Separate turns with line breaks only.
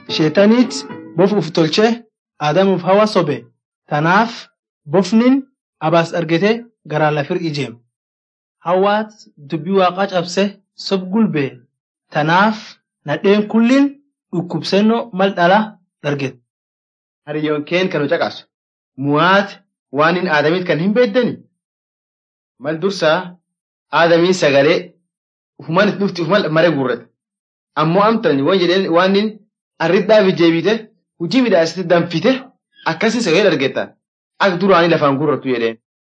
Sheetaniit bof uf tolchee Aadamuuf hawa sobe. Tanaaf bofnin abaas argete garaa lafir ijeem. Hawaat dubbii waaqaa cabse sob gulbee. Tanaaf nadheen kullin dhukkubsenno mal dhala darget.
Hariyyoon keen kan caqasu. Mu'aat waan hin aadamiit kan hin beeddani. Mal dursaa aadamiin sagalee ufumaan itti dhufti ufumaan maree gurrate. Ammoo amtani waan jedheen waan hin arriddaa jeebite hujii midhaasitti danfite akkasii sagalee dargetta. Akka duraanii lafaan gurrattu jedheen.